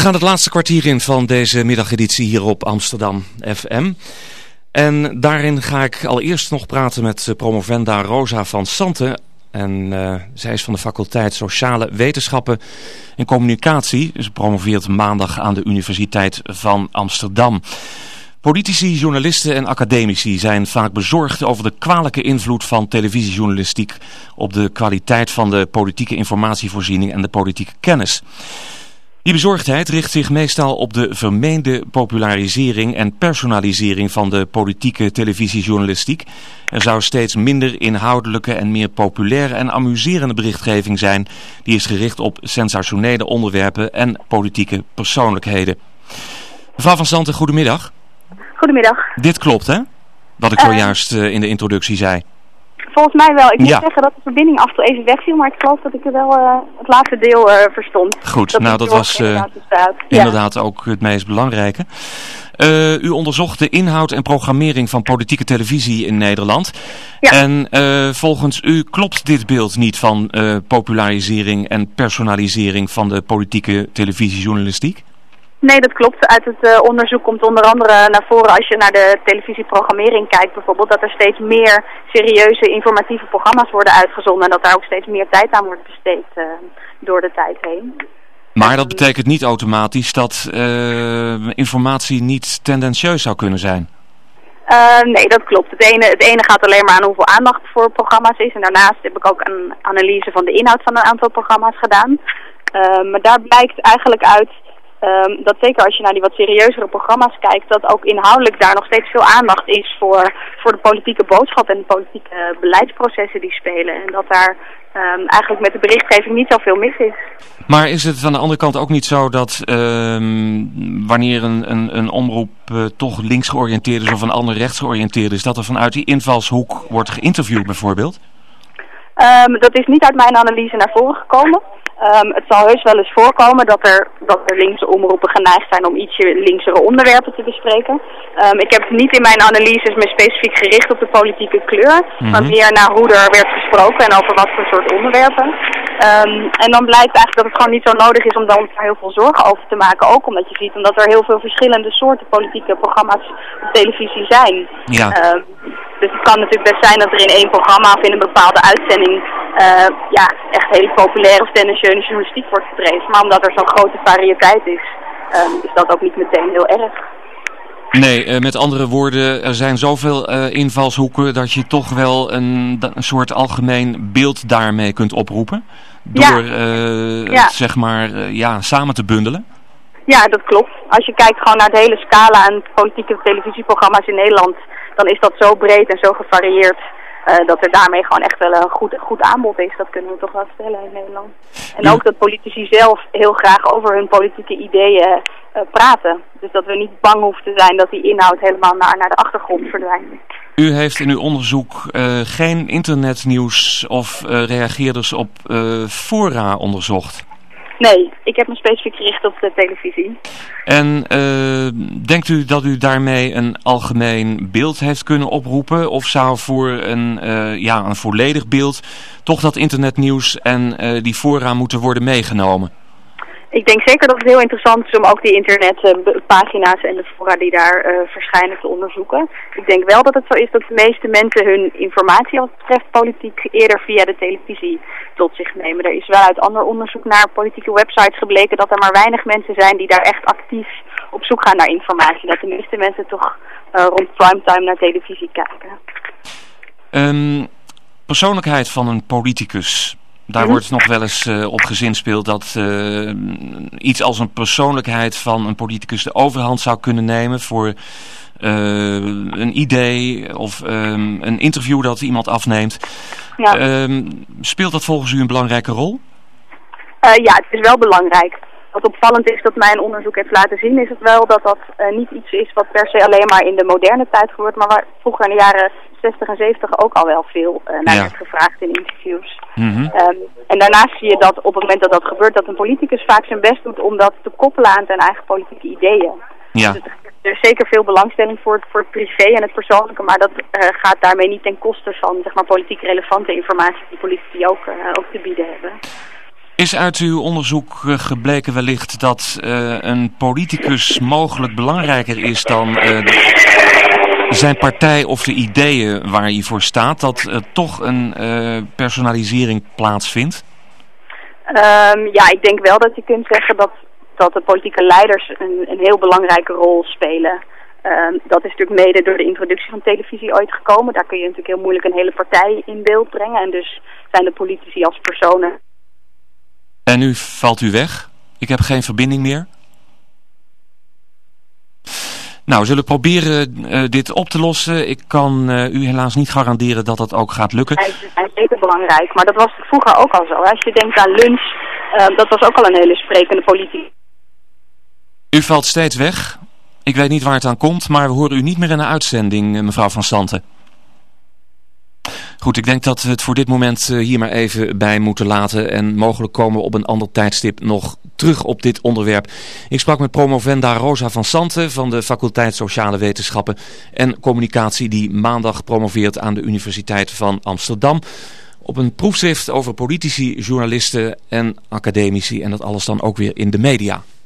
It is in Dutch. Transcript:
gaan het laatste kwartier in van deze middageditie hier op Amsterdam FM. En daarin ga ik allereerst nog praten met promovenda Rosa van Santen. En zij is van de faculteit Sociale Wetenschappen en Communicatie. Ze promoveert maandag aan de Universiteit van Amsterdam. Politici, journalisten en academici zijn vaak bezorgd over de kwalijke invloed van televisiejournalistiek op de kwaliteit van de politieke informatievoorziening en de politieke kennis. Die bezorgdheid richt zich meestal op de vermeende popularisering en personalisering van de politieke televisiejournalistiek. Er zou steeds minder inhoudelijke en meer populaire en amuserende berichtgeving zijn. Die is gericht op sensationele onderwerpen en politieke persoonlijkheden. Mevrouw van Santen, goedemiddag. Goedemiddag. Dit klopt, hè? Wat ik zojuist in de introductie zei. Volgens mij wel. Ik moet zeggen dat de verbinding af en toe even wegviel, maar ik geloof dat ik er wel het laatste deel verstond. Goed, dat was inderdaad ook het meest belangrijke. U onderzocht de inhoud en programmering van politieke televisie in Nederland. Ja. En volgens u klopt dit beeld niet van popularisering en personalisering van de politieke televisiejournalistiek? Nee, dat klopt. Uit het onderzoek komt onder andere naar voren, als je naar de televisieprogrammering kijkt bijvoorbeeld, dat er steeds meer serieuze informatieve programma's worden uitgezonden en dat daar ook steeds meer tijd aan wordt besteed door de tijd heen. Maar dat betekent niet automatisch dat informatie niet tendentieus zou kunnen zijn? Nee, dat klopt. Het ene gaat alleen maar aan hoeveel aandacht voor programma's is en daarnaast heb ik ook een analyse van de inhoud van een aantal programma's gedaan. Maar daar blijkt eigenlijk uit dat zeker als je naar die wat serieuzere programma's kijkt, dat ook inhoudelijk daar nog steeds veel aandacht is voor de politieke boodschap en de politieke beleidsprocessen die spelen. En dat daar eigenlijk met de berichtgeving niet zoveel mis is. Maar is het aan de andere kant ook niet zo dat wanneer een omroep toch links georiënteerd is of een ander rechts georiënteerd is, dat er vanuit die invalshoek wordt geïnterviewd bijvoorbeeld? Dat is niet uit mijn analyse naar voren gekomen. Het zal heus wel eens voorkomen dat er linkse omroepen geneigd zijn om ietsje linksere onderwerpen te bespreken. Ik heb niet in mijn analyses me specifiek gericht op de politieke kleur, maar meer naar hoe er werd gesproken en over wat voor soort onderwerpen. En dan blijkt eigenlijk dat het gewoon niet zo nodig is om daar heel veel zorgen over te maken. Ook omdat je ziet omdat er heel veel verschillende soorten politieke programma's op televisie zijn. Ja. Dus het kan natuurlijk best zijn dat er in één programma of in een bepaalde uitzending echt hele populaire of tendentieuze journalistiek wordt gedreven. Maar omdat er zo'n grote variëteit is dat ook niet meteen heel erg. Nee, met andere woorden, er zijn zoveel invalshoeken dat je toch wel een soort algemeen beeld daarmee kunt oproepen. Door het zeg maar samen te bundelen. Ja, dat klopt. Als je kijkt gewoon naar de hele scala aan politieke televisieprogramma's in Nederland, dan is dat zo breed en zo gevarieerd dat er daarmee gewoon echt wel een goed aanbod is. Dat kunnen we toch wel stellen in Nederland. En ook dat politici zelf heel graag over hun politieke ideeën praten. Dus dat we niet bang hoeven te zijn dat die inhoud helemaal naar de achtergrond verdwijnt. U heeft in uw onderzoek geen internetnieuws of reageerders op fora onderzocht? Nee, ik heb me specifiek gericht op de televisie. En denkt u dat u daarmee een algemeen beeld heeft kunnen oproepen? Of zou voor een volledig beeld toch dat internetnieuws en die fora moeten worden meegenomen? Ik denk zeker dat het heel interessant is om ook die internetpagina's en de fora die daar verschijnen te onderzoeken. Ik denk wel dat het zo is dat de meeste mensen hun informatie wat betreft politiek eerder via de televisie tot zich nemen. Er is wel uit ander onderzoek naar politieke websites gebleken dat er maar weinig mensen zijn die daar echt actief op zoek gaan naar informatie. Dat de meeste mensen toch rond primetime naar televisie kijken. Persoonlijkheid van een politicus. Daar wordt nog wel eens op gezinspeeld dat iets als een persoonlijkheid van een politicus de overhand zou kunnen nemen voor een idee of een interview dat iemand afneemt. Ja. Speelt dat volgens u een belangrijke rol? Ja, het is wel belangrijk. Wat opvallend is dat mijn onderzoek heeft laten zien, is het wel dat niet iets is wat per se alleen maar in de moderne tijd gebeurt, maar waar vroeger in de jaren 60 en 70 ook al wel veel naar werd gevraagd in interviews. En daarnaast zie je dat op het moment dat gebeurt, dat een politicus vaak zijn best doet om dat te koppelen aan zijn eigen politieke ideeën. Ja. Dus er is zeker veel belangstelling voor het privé en het persoonlijke, maar dat gaat daarmee niet ten koste van zeg maar politiek relevante informatie die politici ook te bieden hebben. Is uit uw onderzoek gebleken wellicht dat een politicus mogelijk belangrijker is dan zijn partij of de ideeën waar hij voor staat? Dat toch een personalisering plaatsvindt? Ja, ik denk wel dat je kunt zeggen dat de politieke leiders een heel belangrijke rol spelen. Dat is natuurlijk mede door de introductie van televisie ooit gekomen. Daar kun je natuurlijk heel moeilijk een hele partij in beeld brengen. En dus zijn de politici als personen. En nu valt u weg. Ik heb geen verbinding meer. Nou, we zullen proberen dit op te lossen. Ik kan u helaas niet garanderen dat dat ook gaat lukken. Hij is zeker belangrijk, maar dat was vroeger ook al zo. Als je denkt aan lunch, dat was ook al een hele sprekende politicus. U valt steeds weg. Ik weet niet waar het aan komt, maar we horen u niet meer in de uitzending, mevrouw Van Santen. Goed, ik denk dat we het voor dit moment hier maar even bij moeten laten. En mogelijk komen we op een ander tijdstip nog terug op dit onderwerp. Ik sprak met promovenda Rosa van Santen van de faculteit Sociale Wetenschappen en Communicatie, die maandag promoveert aan de Universiteit van Amsterdam. Op een proefschrift over politici, journalisten en academici. En dat alles dan ook weer in de media.